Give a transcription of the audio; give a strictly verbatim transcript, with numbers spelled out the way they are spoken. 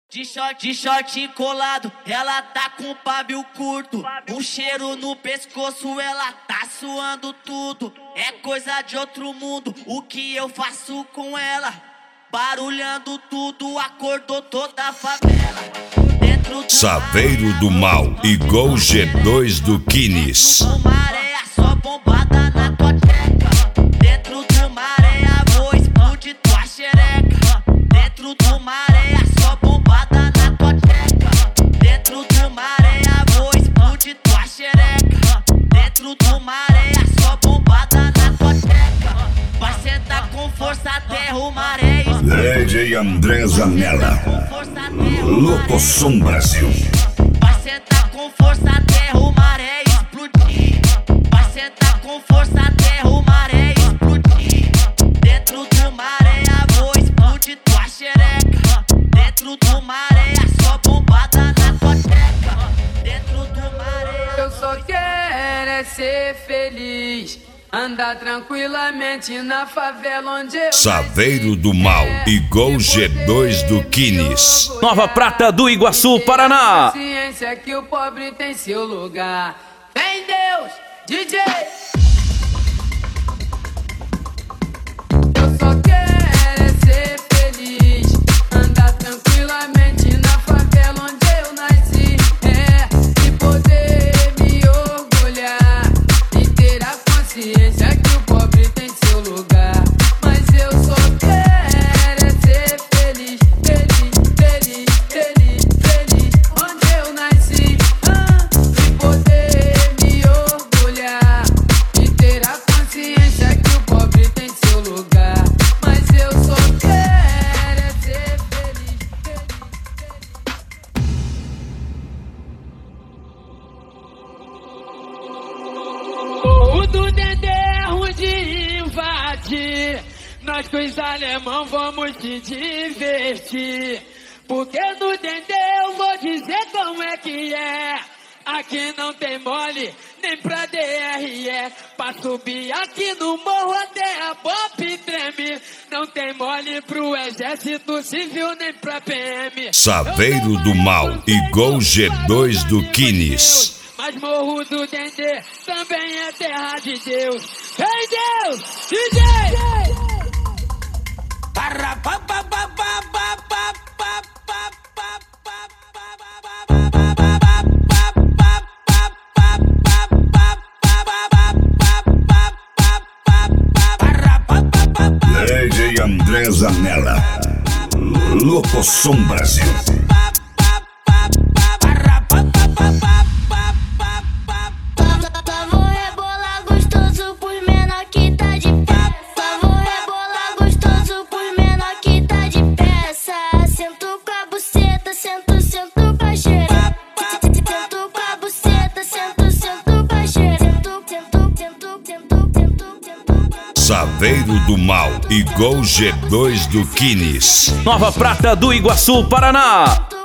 De short, de short colado, ela tá com o pavio curto. Um cheiro no pescoço, ela tá suando tudo. É coisa de outro mundo, o que eu faço com ela? Barulhando tudo, acordou toda a favela. Dentro do Saveiro do Mal e Gol G dois do Kinis. Dentro do maré, só bombada na tua tcheca. Dentro do maré, vou explodir tua xereca. Dentro do maré, só bombada na tua tcheca. Dentro do maré, vou explodir tua xereca. Dentro do maré, só bombada na tua tcheca. Vai sentar com força até o maré. D J André Zanella, Locosom Brasil. Vai sentar com força até o maré explodir. Vai sentar com força até o maré explodir. Dentro do maré, vou explodir tua xereca. Dentro do maré, só bombada na tua tcheca. Dentro do maré, eu só quero é ser feliz, andar tranquilamente na favela onde eu Saveiro do Mal e Gol G dois do Kinis. Nova Prata do Iguaçu, Paraná. Ciência que o pobre tem seu lugar. Vem Deus, D J. Eu só quero é ser feliz, andar tranquilamente na favela onde eu nasci. É, e poder me orgulhar e ter a consciência que o pobre tem seu lugar. Mas eu só quero é ser feliz, feliz, feliz, feliz, feliz onde eu nasci. Ah, e poder me orgulhar e ter a consciência que o pobre tem seu lugar. Mas eu só quero é ser feliz, feliz, feliz. O do Dendê é ruim de invadir. Nós com os alemão vamos te divertir. Porque no Dendê eu vou dizer como é que é. Aqui não tem mole, nem pra D R E. Pra subir aqui no morro até a pop treme. Não tem mole pro exército civil, nem pra P M. Saveiro do Mal e Gol G dois do Kinis. Mas morro do Dendê também é terra de Deus. Vem Deus, D J! D J André Zanella, Locosom Brasil. Vou rebolar gostoso por menor que tá de pé. Vou rebolar gostoso por menor que tá de peça. Sento com a buceta, sento, sento pra xereca. Sento com a buceta, sento, sento pra xereca. Sento, sento, sento, sento, sento, sento. Saveiro do Mal e Gol G dois do Kinis. Nova Prata do Iguaçu, Paraná.